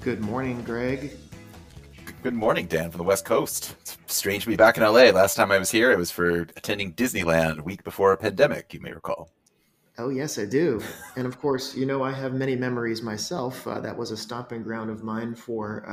Good morning, Greg. Good morning, Dan from the West Coast. It's strange to be back in LA. Last time I was here, it was for attending Disneyland a week before a pandemic, you may recall. Oh, yes, I do. And of course, I have many memories myself. That was a stomping ground of mine for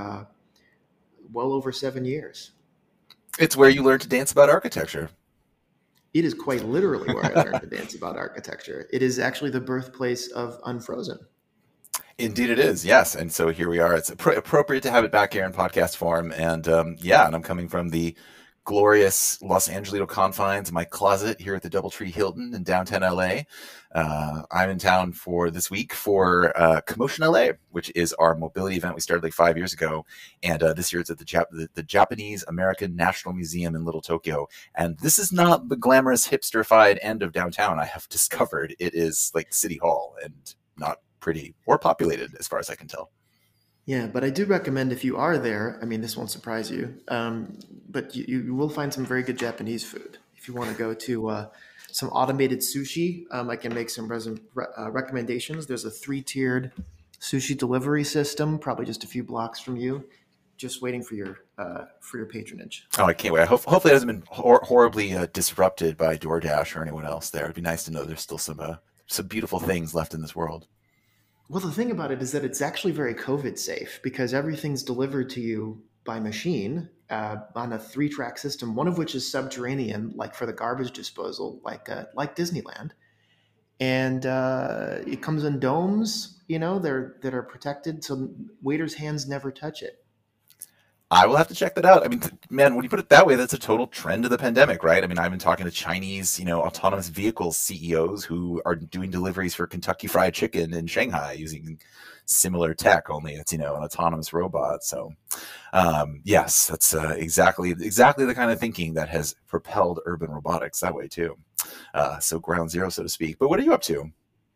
well over 7 years. It's where you learn to dance about architecture. It is quite literally where I learned to dance about architecture. It is actually the birthplace of Unfrozen. Indeed, it is. Yes, and so here we are. It's appropriate to have it back here in podcast form, and and I'm coming from the glorious Los Angelito confines of my closet here at the DoubleTree Hilton in downtown LA. I'm in town for this week for Commotion LA, which is our mobility event we started like 5 years ago, and this year it's at the Japanese American National Museum in Little Tokyo. And this is not the glamorous hipster-fied end of downtown. I have discovered it is like City Hall and not pretty or populated as far as I can tell. Yeah, but I do recommend if you are there, I mean, this won't surprise you, but you will find some very good Japanese food. If you want to go to some automated sushi, I can make some recommendations. There's a three-tiered sushi delivery system, probably just a few blocks from you, just waiting for your patronage. Oh, I can't wait. Hopefully it hasn't been horribly disrupted by DoorDash or anyone else there. It'd be nice to know there's still some beautiful things left in this world. Well, the thing about it is that it's actually very COVID safe because everything's delivered to you by machine on a three-track system, one of which is subterranean, like for the garbage disposal, like Disneyland. And it comes in domes, that are protected, so waiters' hands never touch it. I will have to check that out. I mean, man, when you put it that way, that's a total trend of the pandemic, right? I mean, I've been talking to Chinese, autonomous vehicles CEOs who are doing deliveries for Kentucky Fried Chicken in Shanghai using similar tech, only it's, an autonomous robot. So, yes, that's exactly the kind of thinking that has propelled urban robotics that way too. So ground zero, so to speak. But what are you up to?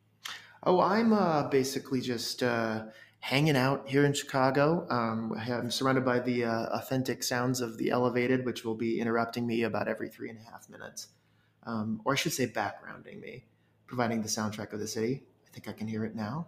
Oh, I'm basically just hanging out here in Chicago. I'm surrounded by the authentic sounds of the elevated, which will be interrupting me about every 3.5 minutes. Or I should say backgrounding me, providing the soundtrack of the city. I think I can hear it now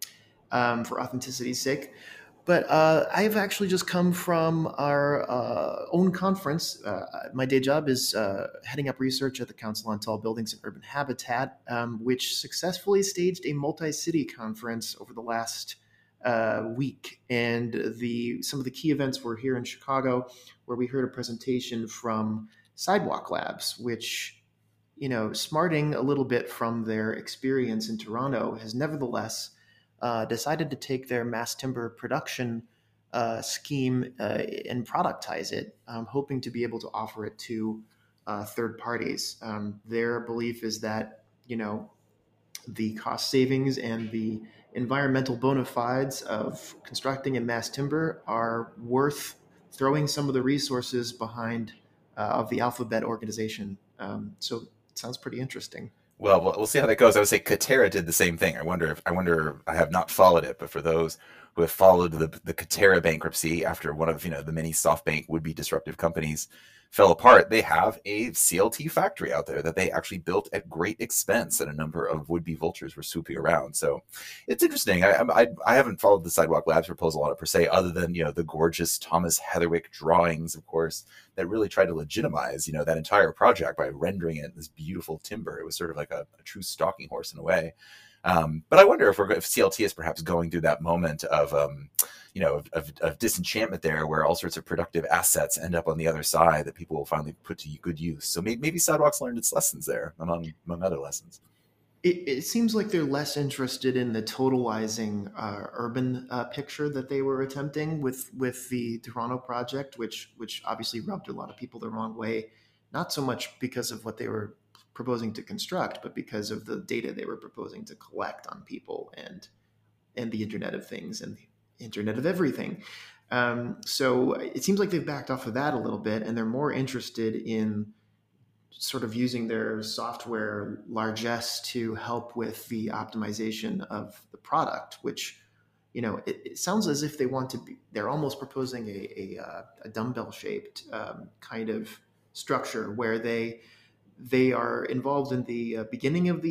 for authenticity's sake. But I've actually just come from our own conference. My day job is heading up research at the Council on Tall Buildings and Urban Habitat, which successfully staged a multi-city conference over the last week. And some of the key events were here in Chicago, where we heard a presentation from Sidewalk Labs, which, smarting a little bit from their experience in Toronto, has nevertheless decided to take their mass timber production scheme and productize it, hoping to be able to offer it to third parties. Their belief is that, the cost savings and the environmental bona fides of constructing in mass timber are worth throwing some of the resources behind of the Alphabet organization. So it sounds pretty interesting. Well, we'll see how that goes. I would say Katerra did the same thing. I have not followed it, but for those who have followed the Katerra bankruptcy after one of the many SoftBank would be disruptive companies fell apart, they have a CLT factory out there that they actually built at great expense, and a number of would-be vultures were swooping around. So it's interesting. I haven't followed the Sidewalk Labs proposal on it per se, other than the gorgeous Thomas Heatherwick drawings, of course, that really tried to legitimize that entire project by rendering it this beautiful timber. It was sort of like a true stalking horse in a way. But I wonder if CLT is perhaps going through that moment of disenchantment there, where all sorts of productive assets end up on the other side that people will finally put to good use. So maybe Sidewalks learned its lessons there, among other lessons. It seems like they're less interested in the totalizing urban picture that they were attempting with the Toronto project, which obviously rubbed a lot of people the wrong way, not so much because of what they were proposing to construct, but because of the data they were proposing to collect on people and the Internet of Things and the Internet of Everything. So it seems like they've backed off of that a little bit, and they're more interested in sort of using their software largesse to help with the optimization of the product, which, it sounds as if they want to be, they're almost proposing a dumbbell shaped kind of structure where they are involved in the beginning of the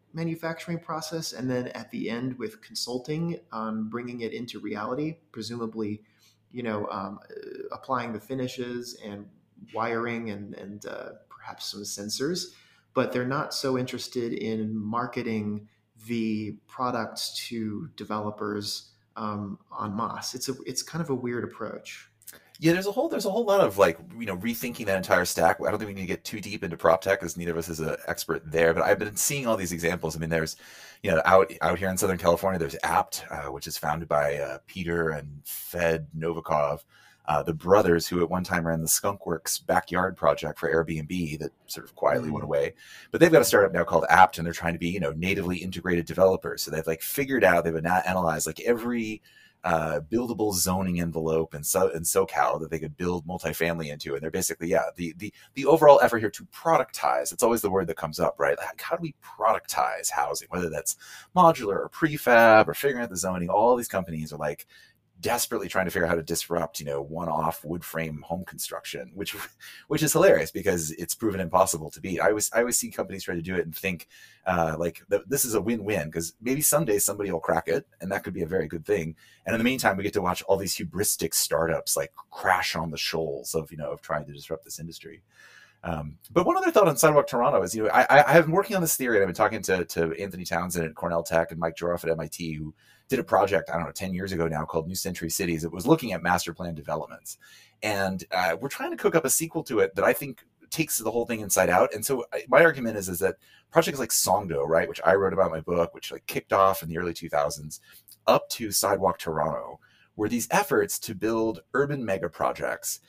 manufacturing process, and then at the end with consulting on bringing it into reality, presumably, applying the finishes and wiring and perhaps some sensors. But they're not so interested in marketing the products to developers en masse. It's kind of a weird approach. Yeah, there's a whole lot of like rethinking that entire stack. I don't think we need to get too deep into prop tech because neither of us is an expert there. But I've been seeing all these examples. I mean, there's out here in Southern California, there's Apt, which is founded by Peter and Fed Novikov, the brothers who at one time ran the Skunkworks backyard project for Airbnb that sort of quietly went Mm. away. But they've got a startup now called Apt, and they're trying to be natively integrated developers. So they've like figured out they've analyzed like every buildable zoning envelope in SoCal that they could build multifamily into. And they're basically, the overall effort here to productize. It's always the word that comes up, right? Like, how do we productize housing, whether that's modular or prefab or figuring out the zoning? All these companies are like desperately trying to figure out how to disrupt, one-off wood frame home construction, which is hilarious because it's proven impossible to beat. I always see companies try to do it and think this is a win-win because maybe someday somebody will crack it, and that could be a very good thing. And in the meantime, we get to watch all these hubristic startups like crash on the shoals of trying to disrupt this industry. But one other thought on Sidewalk Toronto is, I have been working on this theory, and I've been talking to Anthony Townsend at Cornell Tech and Mike Joroff at MIT, who did a project, I don't know, 10 years ago now called New Century Cities. It was looking at master plan developments. And we're trying to cook up a sequel to it that I think takes the whole thing inside out. And so my argument is that projects like Songdo, right, which I wrote about in my book, which like kicked off in the early 2000s, up to Sidewalk Toronto, were these efforts to build urban mega projects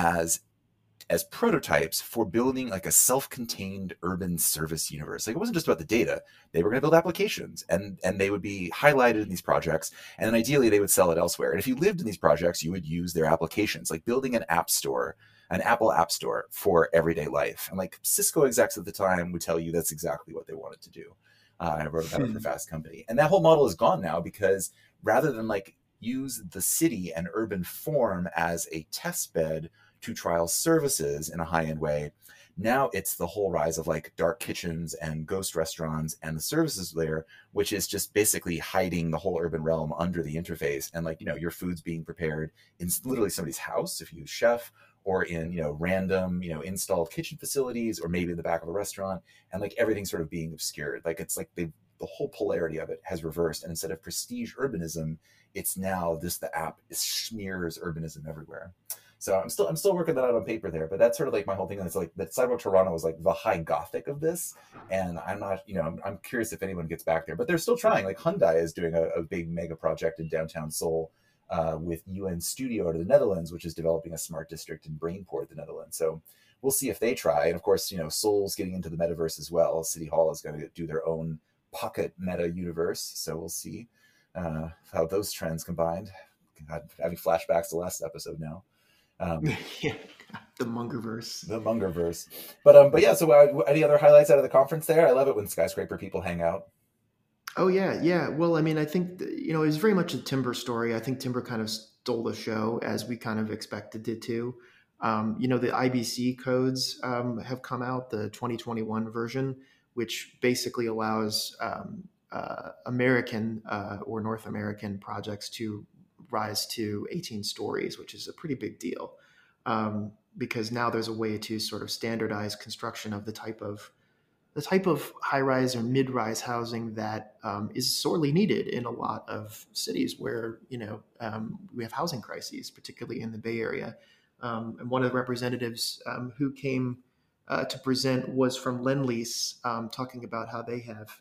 as prototypes for building like a self-contained urban service universe. Like it wasn't just about the data. They were going to build applications and they would be highlighted in these projects. And then ideally they would sell it elsewhere. And if you lived in these projects, you would use their applications, like building an app store, an Apple app store for everyday life. And like Cisco execs at the time would tell you that's exactly what they wanted to do. I wrote about it for Fast Company. And that whole model is gone now because rather than like use the city and urban form as a test bed to trial services in a high-end way, now it's the whole rise of like dark kitchens and ghost restaurants and the services layer, which is just basically hiding the whole urban realm under the interface. And like, your food's being prepared in literally somebody's house if you use Chef, or in, random, installed kitchen facilities, or maybe in the back of a restaurant. And like everything's sort of being obscured. Like it's like the whole polarity of it has reversed. And instead of prestige urbanism, it's now the app smears urbanism everywhere. So I'm still working that out on paper there, but that's sort of like my whole thing. It's like that Sidewalk Toronto is like the high gothic of this, and I'm not, I'm curious if anyone gets back there, but they're still trying. Like Hyundai is doing a big mega project in downtown Seoul with UN Studio out of the Netherlands, which is developing a smart district in Brainport, the Netherlands. So we'll see if they try. And of course, Seoul's getting into the metaverse as well. City Hall is going to do their own pocket meta universe, so we'll see how those trends combined. God, having flashbacks to last episode now. Yeah, the Mungerverse. The Mungerverse. But yeah, so any other highlights out of the conference there? I love it when skyscraper people hang out. Oh yeah, yeah. Well, I mean, I think it was very much a Timber story. I think Timber kind of stole the show as we kind of expected it to. The IBC codes have come out, the 2021 version, which basically allows American or North American projects to rise to 18 stories, which is a pretty big deal. Because now there's a way to sort of standardize construction of the type of high-rise or mid-rise housing that is sorely needed in a lot of cities where we have housing crises, particularly in the Bay Area. And one of the representatives who came to present was from Lendlease, talking about how they have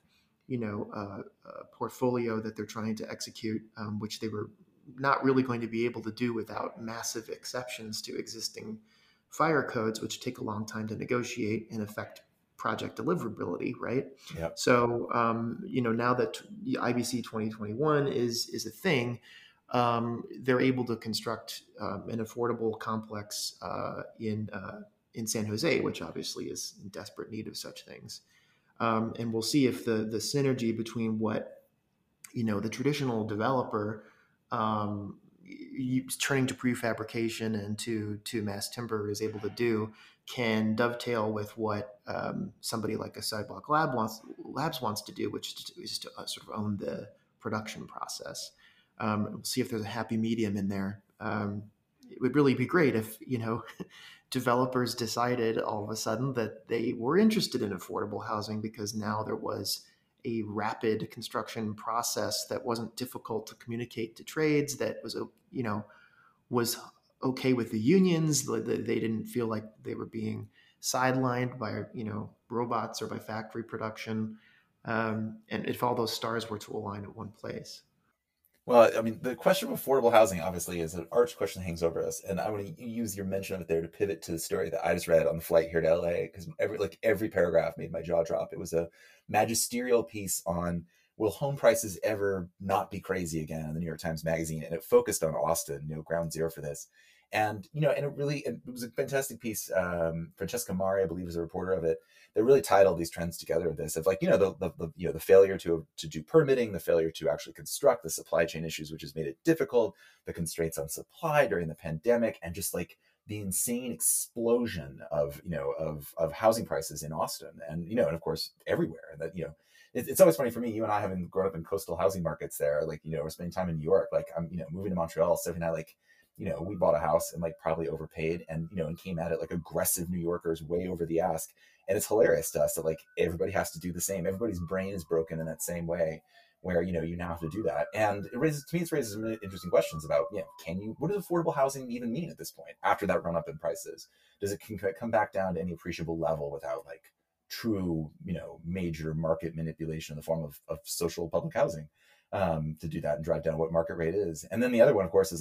a portfolio that they're trying to execute, which they were not really going to be able to do without massive exceptions to existing fire codes, which take a long time to negotiate and affect project deliverability, right? Yep. So, now that the IBC 2021 is a thing, they're able to construct an affordable complex in San Jose, which obviously is in desperate need of such things. And we'll see if the synergy between what the traditional developer turning to prefabrication and to mass timber is able to do can dovetail with what somebody like a Sidewalk Labs wants to do, which is to sort of own the production process. We'll see if there's a happy medium in there. It would really be great if, developers decided all of a sudden that they were interested in affordable housing because now there was a rapid construction process that wasn't difficult to communicate to trades, that was okay with the unions. They didn't feel like they were being sidelined by robots or by factory production, and if all those stars were to align at one place. Well, I mean, the question of affordable housing obviously is an arch question that hangs over us, and I want to use your mention of it there to pivot to the story that I just read on the flight here to LA, because every paragraph made my jaw drop. It was a magisterial piece on will home prices ever not be crazy again in the New York Times Magazine, and it focused on Austin, ground zero for this. And it was a fantastic piece. Francesca Mari, I believe, was a reporter of it. That really tied all these trends together. This of the failure to do permitting, the failure to actually construct, the supply chain issues, which has made it difficult, the constraints on supply during the pandemic, and just like the insane explosion of housing prices in Austin, and of course everywhere. That it's always funny for me, you and I having grown up in coastal housing markets there, we're spending time in New York, like I'm moving to Montreal, Sophie and I we bought a house and probably overpaid and came at it like aggressive New Yorkers way over the ask. And it's hilarious to us that everybody has to do the same. Everybody's brain is broken in that same way where, you now have to do that. And it raises some really interesting questions about, what does affordable housing even mean at this point after that run up in prices? Does it come back down to any appreciable level without true, major market manipulation in the form of social public housing? To do that and drive down what market rate is. And then the other one, of course,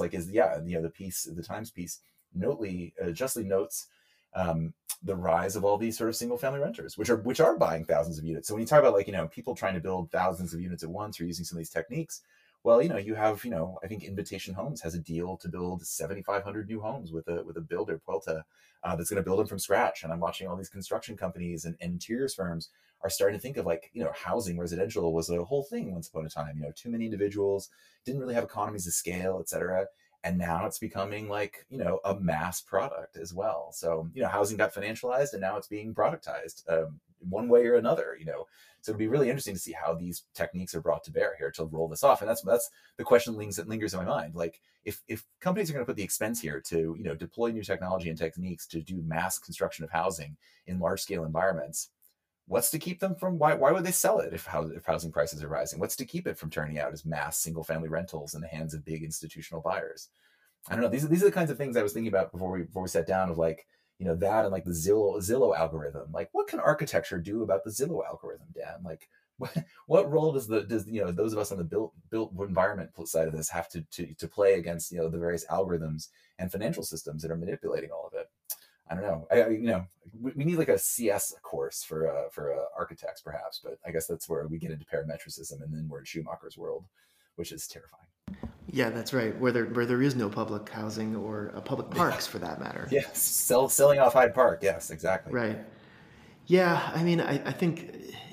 the Times piece justly notes the rise of all these sort of single family renters, which are buying thousands of units. So when you talk about people trying to build thousands of units at once or using some of these techniques, well, you have I think Invitation Homes has a deal to build 7,500 new homes with a builder, Puelta, that's going to build them from scratch. And I'm watching all these construction companies and interiors firms are starting to think of housing residential was a whole thing once upon a time. Too many individuals, didn't really have economies of scale, et cetera. And now it's becoming a mass product as well. So housing got financialized and now it's being productized one way or another. So it'd be really interesting to see how these techniques are brought to bear here to roll this off. And that's the question that lingers in my mind. If companies are going to put the expense here to deploy new technology and techniques to do mass construction of housing in large scale environments, what's to keep them from why would they sell it if housing prices are rising? What's to keep it from turning out as mass single family rentals in the hands of big institutional buyers? I don't know. These are the kinds of things I was thinking about before we sat down of that and the Zillow algorithm. What can architecture do about the Zillow algorithm, Dan? What role does those of us on the built environment side of this have to play against the various algorithms and financial systems that are manipulating all of it? I don't know. We need a CS course for architects, perhaps, but I guess that's where we get into parametricism, and then we're in Schumacher's world, which is terrifying. Yeah, that's right. Where there is no public housing or public parks, for that matter. Yes, selling off Hyde Park. Yes, exactly. Right. Yeah, I mean, I think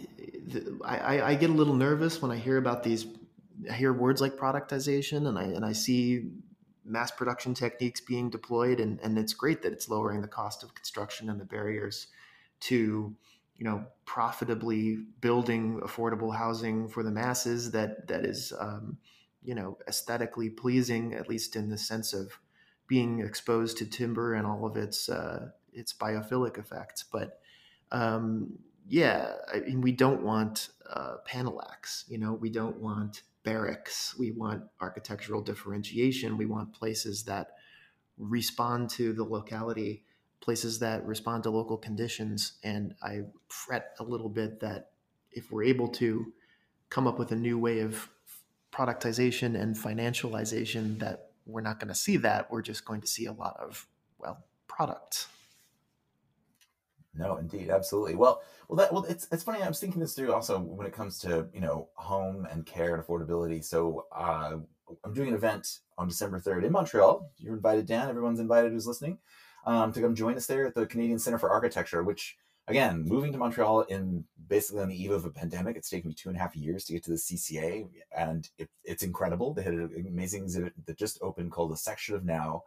I get a little nervous when I hear about these. I hear words like productization, and I see mass production techniques being deployed, and it's great that it's lowering the cost of construction and the barriers to profitably building affordable housing for the masses that is aesthetically pleasing, at least in the sense of being exposed to timber and all of its biophilic effects. But we don't want Panelax. We don't want barracks. We want architectural differentiation. We want places that respond to the locality, places that respond to local conditions. And I fret a little bit that if we're able to come up with a new way of productization and financialization, that we're not going to see that. We're just going to see a lot of, products. No, indeed, absolutely. Well, it's funny. I was thinking this through also when it comes to home and care and affordability. So I'm doing an event on December 3rd in Montreal. You're invited, Dan. Everyone's invited who's listening to come join us there at the Canadian Centre for Architecture. Which, again, moving to Montreal in basically on the eve of a pandemic, it's taken me 2.5 years to get to the CCA, and it's incredible. They had an amazing exhibit that just opened called "A Section of Now."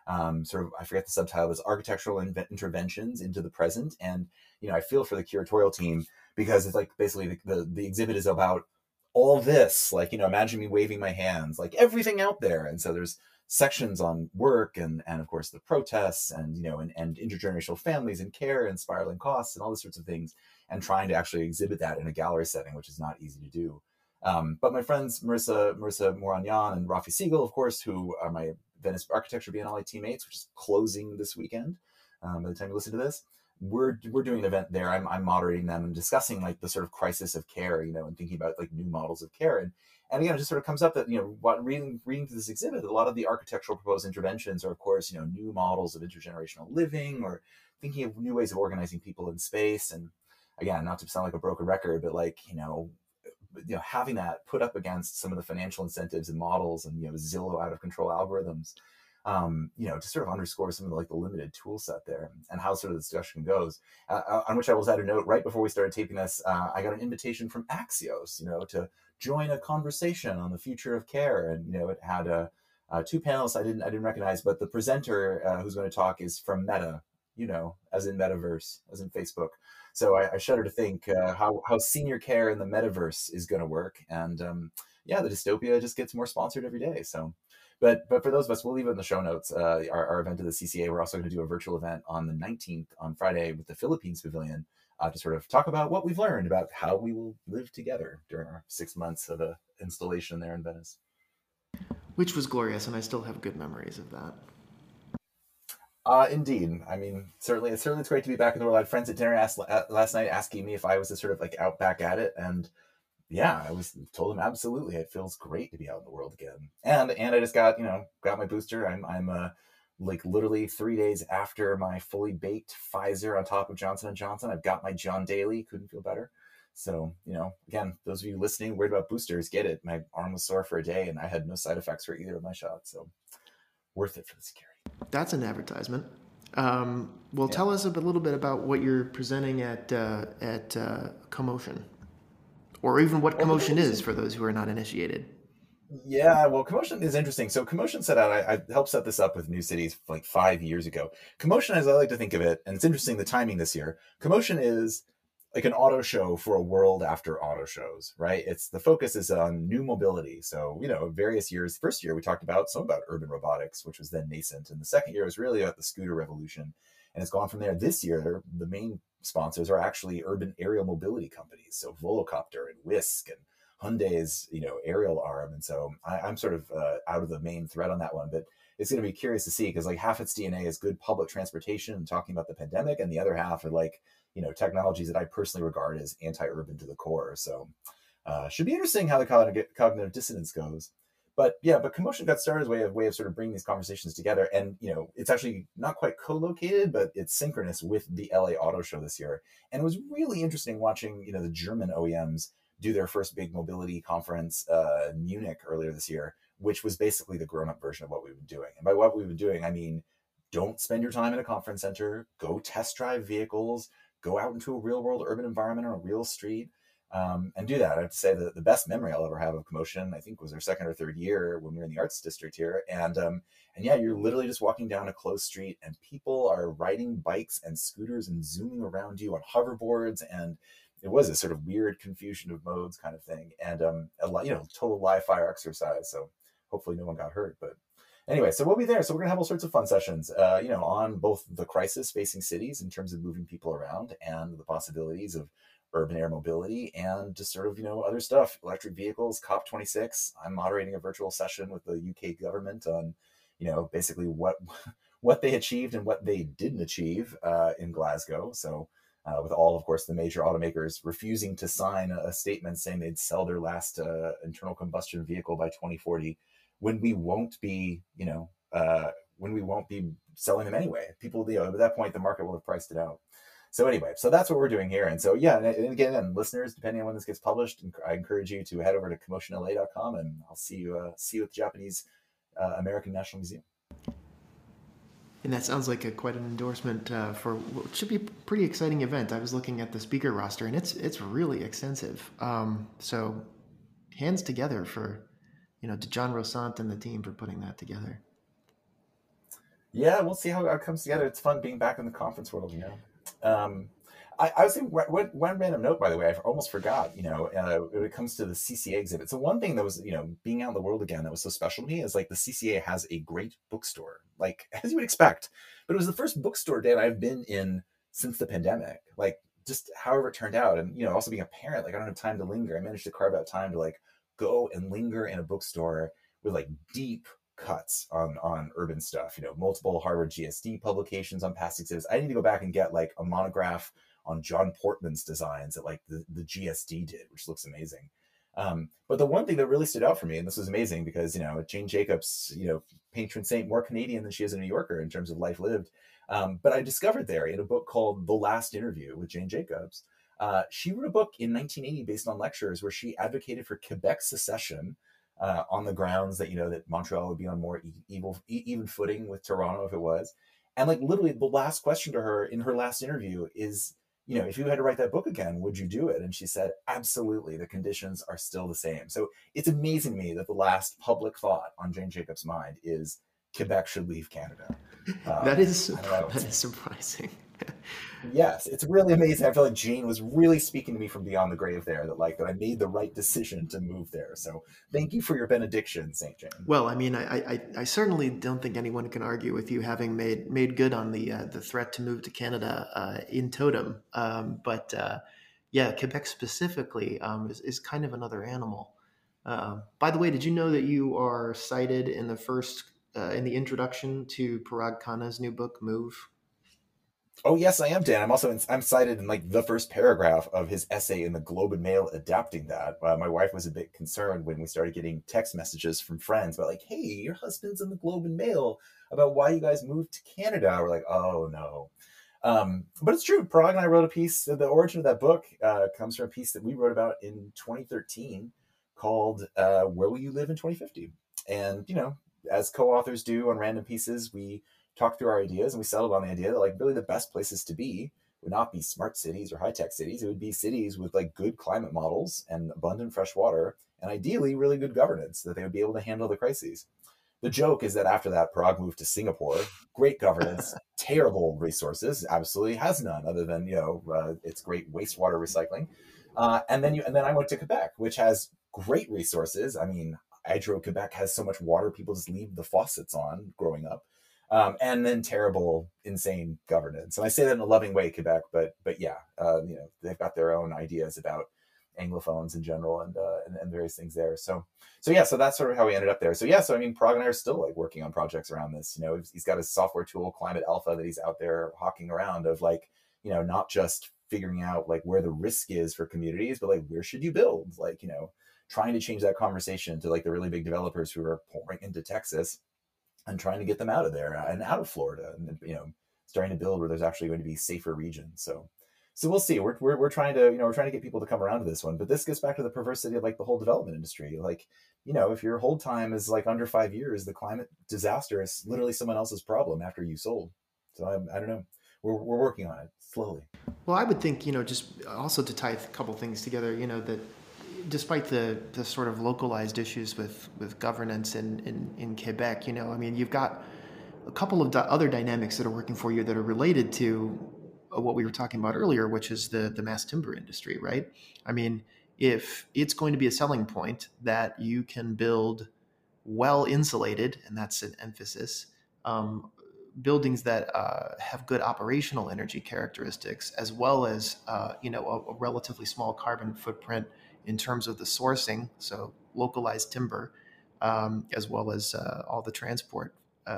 Sort of, I forget the subtitle is Architectural Interventions into the Present. And, I feel for the curatorial team because it's like basically the exhibit is about all this, like, imagine me waving my hands, like everything out there. And so there's sections on work and of course the protests and, and intergenerational families and care and spiraling costs and all these sorts of things, and trying to actually exhibit that in a gallery setting, which is not easy to do. But my friends Marissa Moragnan and Rafi Siegel, of course, who are my Venice Architecture Biennale teammates, which is closing this weekend. By the time you listen to this, we're doing an event there. I'm moderating them and discussing like the sort of crisis of care, and thinking about like new models of care. And again, it just sort of comes up that, what reading through this exhibit, a lot of the architectural proposed interventions are, of course, new models of intergenerational living, or thinking of new ways of organizing people in space. And again, not to sound like a broken record, but like, having that put up against some of the financial incentives and models and, Zillow out of control algorithms, to sort of underscore some of the limited tool set there and how sort of the discussion goes. On which I will add a note right before we started taping this, I got an invitation from Axios, to join a conversation on the future of care. And, it had two panelists I didn't recognize, but the presenter who's going to talk is from Meta, as in metaverse, as in Facebook. So I shudder to think how senior care in the metaverse is going to work. And the dystopia just gets more sponsored every day. So, but for those of us, we'll leave it in the show notes. Our event at the CCA, we're also going to do a virtual event on the 19th on Friday with the Philippines Pavilion to sort of talk about what we've learned about how we will live together during our 6 months of installation there in Venice. Which was glorious, and I still have good memories of that. Indeed. I mean, certainly it's great to be back in the world. I had friends at dinner last night asking me if I was sort of like out back at it. And yeah, I told them absolutely. It feels great to be out in the world again. And I just got my booster. I'm like literally 3 days after my fully baked Pfizer on top of Johnson & Johnson. I've got my John Daly. Couldn't feel better. So, again, those of you listening worried about boosters, get it. My arm was sore for a day and I had no side effects for either of my shots. So worth it for the security. That's an advertisement. Tell us a little bit about what you're presenting at Commotion, or even what Commotion is for those who are not initiated. Yeah, well, Commotion is interesting. So Commotion set out, I helped set this up with New Cities like 5 years ago. Commotion, as I like to think of it, and it's interesting the timing this year, Commotion is like an auto show for a world after auto shows, right? The focus is on new mobility. So, various years, first year we talked about some about urban robotics, which was then nascent. And the second year was really about the scooter revolution. And it's gone from there. This year, the main sponsors are actually urban aerial mobility companies. So Volocopter and Whisk and Hyundai's, aerial arm. And so I'm sort of out of the main thread on that one, but it's going to be curious to see because like half its DNA is good public transportation and talking about the pandemic. And the other half are like, technologies that I personally regard as anti-urban to the core. So should be interesting how the cognitive dissonance goes. But Commotion got started as a way of sort of bringing these conversations together. And, it's actually not quite co-located, but it's synchronous with the LA Auto Show this year. And it was really interesting watching, the German OEMs do their first big mobility conference in Munich earlier this year, which was basically the grown-up version of what we've been doing. And by what we've been doing, I mean, don't spend your time in a conference center, go test drive vehicles, go out into a real world urban environment on a real street, and do that. I have to say that the best memory I'll ever have of Commotion, I think, was our second or third year when we were in the arts district here. And you're literally just walking down a closed street and people are riding bikes and scooters and zooming around you on hoverboards. And it was a sort of weird confusion of modes kind of thing. And total live fire exercise. So hopefully no one got hurt, but anyway, so we'll be there. So we're going to have all sorts of fun sessions, on both the crisis facing cities in terms of moving people around and the possibilities of urban air mobility and just sort of, other stuff, electric vehicles, COP26. I'm moderating a virtual session with the UK government on, basically what they achieved and what they didn't achieve in Glasgow. So with all, of course, the major automakers refusing to sign a statement saying they'd sell their last internal combustion vehicle by 2040. When we won't be, selling them anyway. People, at that point, the market will have priced it out. So anyway, so that's what we're doing here. And so, and again, listeners, depending on when this gets published, I encourage you to head over to commotionla.com and I'll see you at the Japanese American National Museum. And that sounds like quite an endorsement for what should be a pretty exciting event. I was looking at the speaker roster and it's really extensive. So hands together for, to John Rosant and the team for putting that together. Yeah, we'll see how it comes together. It's fun being back in the conference world, you know. Um, I was saying one random note, by the way, I almost forgot. When it comes to the CCA exhibit, so one thing that was, being out in the world again that was so special to me is like the CCA has a great bookstore, like as you would expect. But it was the first bookstore day I've been in since the pandemic. Like just however it turned out, and also being a parent, like I don't have time to linger. I managed to carve out time to like go and linger in a bookstore with like deep cuts on urban stuff. Multiple Harvard GSD publications on past exhibits. I need to go back and get like a monograph on John Portman's designs that like the GSD did, which looks amazing. But the one thing that really stood out for me, and this was amazing because Jane Jacobs, patron saint, more Canadian than she is a New Yorker in terms of life lived. But I discovered there in a book called The Last Interview with Jane Jacobs. She wrote a book in 1980 based on lectures where she advocated for Quebec secession on the grounds that that Montreal would be on more even footing with Toronto if it was. And like literally, the last question to her in her last interview is, if you had to write that book again, would you do it? And she said, absolutely. The conditions are still the same. So it's amazing to me that the last public thought on Jane Jacobs' mind is Quebec should leave Canada. That is I don't know. that is surprising. Yes, it's really amazing. I feel like Jane was really speaking to me from beyond the grave there, that I made the right decision to move there. So thank you for your benediction, Saint Jane. Well, I mean, I certainly don't think anyone can argue with you having made good on the threat to move to Canada in totem. But yeah, Quebec specifically is kind of another animal. By the way, did you know that you are cited in in the introduction to Parag Khanna's new book, Move? Oh yes, I am, Dan. I'm cited in like the first paragraph of his essay in the Globe and Mail adapting that. My wife was a bit concerned when we started getting text messages from friends about like, "Hey, your husband's in the Globe and Mail about why you guys moved to Canada." We're like, "Oh no." But it's true. Parag and I wrote a piece. The origin of that book comes from a piece that we wrote about in 2013 called "Where Will You Live in 2050?" And as co-authors do on random pieces, we talked through our ideas and we settled on the idea that like really the best places to be would not be smart cities or high-tech cities. It would be cities with like good climate models and abundant fresh water and ideally really good governance that they would be able to handle the crises. The joke is that after that, Parag moved to Singapore. Great governance, terrible resources, absolutely has none other than its great wastewater recycling. And then I went to Quebec, which has great resources. I mean, Hydro Quebec has so much water people just leave the faucets on growing up. And then terrible, insane governance. And I say that in a loving way, Quebec, but yeah, they've got their own ideas about anglophones in general and various things there. So yeah, so that's sort of how we ended up there. So yeah, so I mean, Parag and I are still like working on projects around this. He's got his software tool, Climate Alpha, that he's out there hawking around of like, not just figuring out like where the risk is for communities, but like where should you build? Like, trying to change that conversation to like the really big developers who are pouring into Texas and trying to get them out of there and out of Florida, and starting to build where there's actually going to be safer regions. So we'll see. We're trying to we're trying to get people to come around to this one, but this gets back to the perversity of like the whole development industry. Like if your hold time is like under 5 years, the climate disaster is literally someone else's problem after you sold. So I don't know. We're working on it slowly. Well, I would think, just also to tie a couple things together, that despite the sort of localized issues with governance in Quebec, I mean, you've got a couple of other dynamics that are working for you that are related to what we were talking about earlier, which is the mass timber industry, right? I mean, if it's going to be a selling point that you can build well insulated, and that's an emphasis, um, buildings that have good operational energy characteristics, as well as a relatively small carbon footprint in terms of the sourcing, so localized timber, as well as all the transport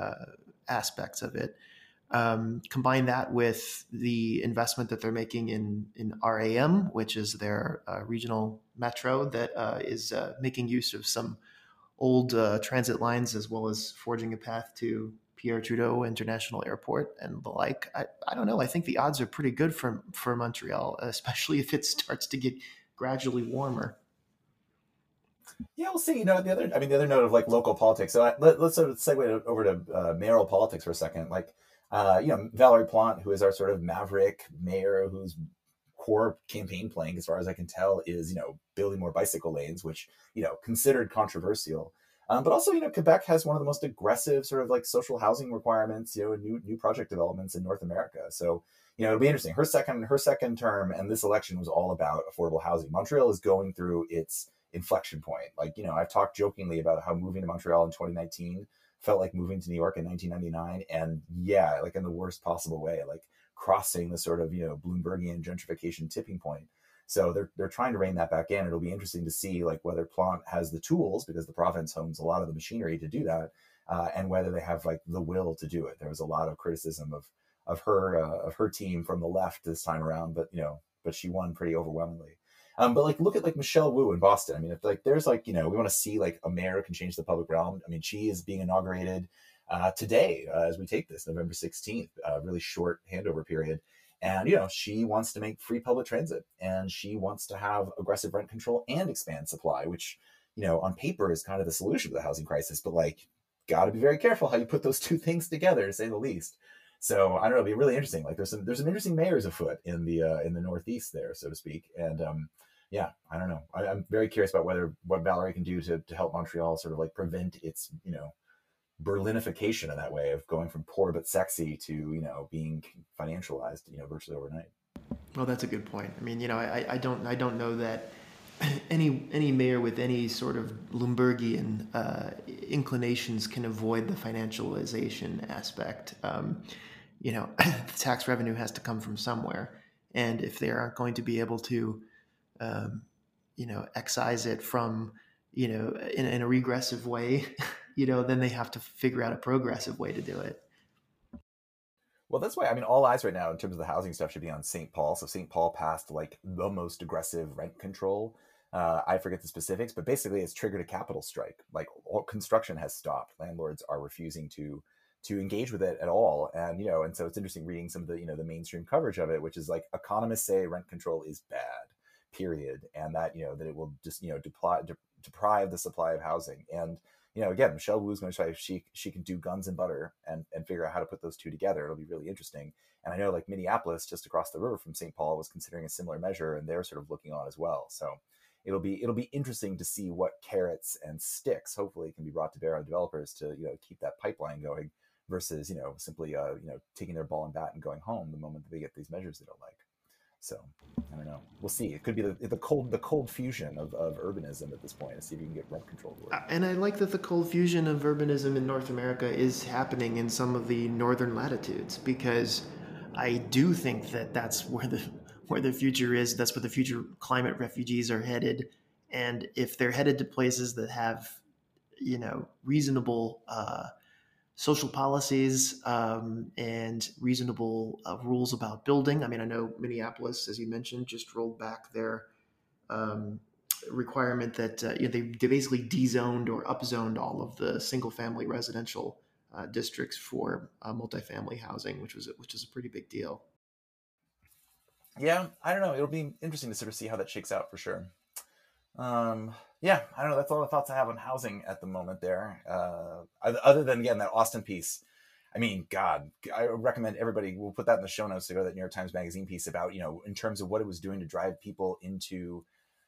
aspects of it. Combine that with the investment that they're making in RAM, which is their regional metro that is making use of some old transit lines, as well as forging a path to Pierre Trudeau International Airport and the like. I don't know. I think the odds are pretty good for Montreal, especially if it starts to get gradually warmer. Yeah, we'll see. The other note of like local politics. So let's sort of segue over to mayoral politics for a second. Like, Valerie Plante, who is our sort of maverick mayor, whose core campaign plank, as far as I can tell, is building more bicycle lanes, which considered controversial. But also, Quebec has one of the most aggressive sort of like social housing requirements, and new project developments in North America. So, it'll be interesting. Her second term and this election was all about affordable housing. Montreal is going through its inflection point. Like, I've talked jokingly about how moving to Montreal in 2019 felt like moving to New York in 1999. And yeah, like in the worst possible way, like crossing the sort of, Bloombergian gentrification tipping point. So they're trying to rein that back in. It'll be interesting to see like whether Plante has the tools, because the province owns a lot of the machinery to do that, and whether they have like the will to do it. There was a lot of criticism of her team from the left this time around, but she won pretty overwhelmingly. But like look at like Michelle Wu in Boston. I mean, if like there's like we want to see like a mayor who can change the public realm. I mean, she is being inaugurated today as we take this November 16th. Really short handover period. And, she wants to make free public transit, and she wants to have aggressive rent control and expand supply, which, on paper is kind of the solution to the housing crisis. But like, got to be very careful how you put those two things together, to say the least. So I don't know, it'll be really interesting. Like there's some interesting mayors afoot in the Northeast there, so to speak. And yeah, I don't know. I'm very curious about what Valerie can do to help Montreal sort of like prevent its, Berlinification in that way of going from poor but sexy to being financialized virtually overnight. Well, that's a good point. I mean, I don't know that any mayor with any sort of Bloombergian inclinations can avoid the financialization aspect. The tax revenue has to come from somewhere, and if they aren't going to be able to, excise it from, in a regressive way, then they have to figure out a progressive way to do it. Well, that's why, I mean, all eyes right now in terms of the housing stuff should be on St. Paul. So St. Paul passed like the most aggressive rent control. I forget the specifics, but basically it's triggered a capital strike. Like all construction has stopped. Landlords are refusing to engage with it at all. And so it's interesting reading some of the mainstream coverage of it, which is like economists say rent control is bad, period. And that, that it will just, deprive the supply of housing. And, again, Michelle Wu's going to try if she can do guns and butter and figure out how to put those two together. It'll be really interesting. And I know like Minneapolis, just across the river from St. Paul, was considering a similar measure, and they're sort of looking on as well. So it'll be interesting to see what carrots and sticks hopefully can be brought to bear on developers to keep that pipeline going versus simply taking their ball and bat and going home the moment that they get these measures they don't like. So I don't know. We'll see. It could be the cold fusion of urbanism at this point, and see if you can get rent control to work. And I like that the cold fusion of urbanism in North America is happening in some of the northern latitudes, because I do think that that's where the future is. That's where the future climate refugees are headed. And if they're headed to places that have, reasonable social policies and reasonable rules about building. I mean, I know Minneapolis, as you mentioned, just rolled back their requirement that they basically dezoned or upzoned all of the single-family residential districts for multifamily housing, which is a pretty big deal. Yeah, I don't know. It'll be interesting to sort of see how that shakes out for sure. Yeah, I don't know. That's all the thoughts I have on housing at the moment there. Other than, again, that Austin piece. I mean, God, I recommend everybody, we'll put that in the show notes to go to that New York Times Magazine piece about, in terms of what it was doing to drive people into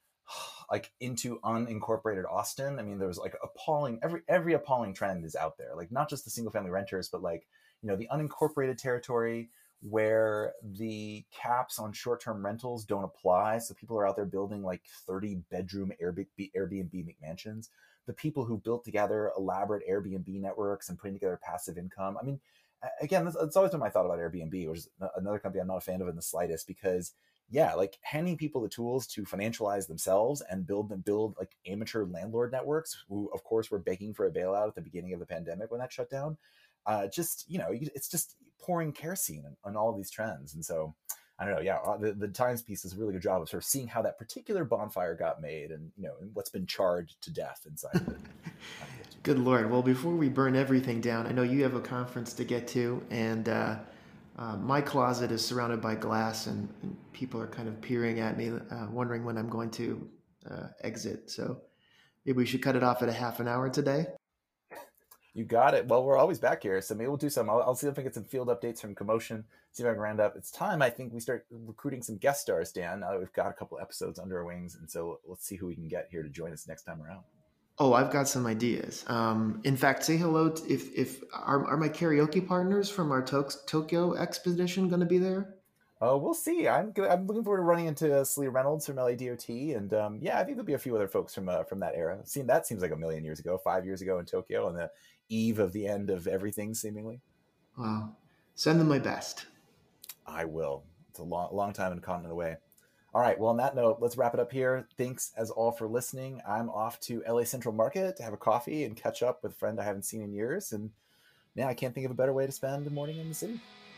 unincorporated Austin. I mean, there was like every appalling trend is out there, like not just the single family renters, but like, the unincorporated territory where the caps on short-term rentals don't apply. So people are out there building like 30-bedroom Airbnb McMansions. The people who built together elaborate Airbnb networks and putting together passive income. I mean, again, that's always been my thought about Airbnb, which is another company I'm not a fan of in the slightest, because yeah, like handing people the tools to financialize themselves and build like amateur landlord networks, who of course were begging for a bailout at the beginning of the pandemic when that shut down. It's just pouring kerosene on all of these trends. And so I don't know. Yeah, the Times piece does a really good job of sort of seeing how that particular bonfire got made, and and what's been charred to death inside of it. Good Lord. Well, before we burn everything down, I know you have a conference to get to, and my closet is surrounded by glass, and people are kind of peering at me, wondering when I'm going to exit. So maybe we should cut it off at a half an hour today. You got it. Well, we're always back here, so maybe we'll do some. I'll see if I get some field updates from Commotion, see if I can round up. It's time, I think, we start recruiting some guest stars, Dan, now that we've got a couple episodes under our wings. And so let's see who we can get here to join us next time around. Oh, I've got some ideas. In fact, say hello to, if are my karaoke partners from our Tokyo expedition going to be there? Oh, we'll see. I'm looking forward to running into Slee Reynolds from LADOT, and yeah, I think there'll be a few other folks from that era. Seeing that seems like a million years ago, 5 years ago in Tokyo, on the eve of the end of everything, seemingly. Wow. Send them my best. I will. It's a long time and continent away. All right. Well, on that note, let's wrap it up here. Thanks as all for listening. I'm off to LA Central Market to have a coffee and catch up with a friend I haven't seen in years. And yeah, I can't think of a better way to spend the morning in the city.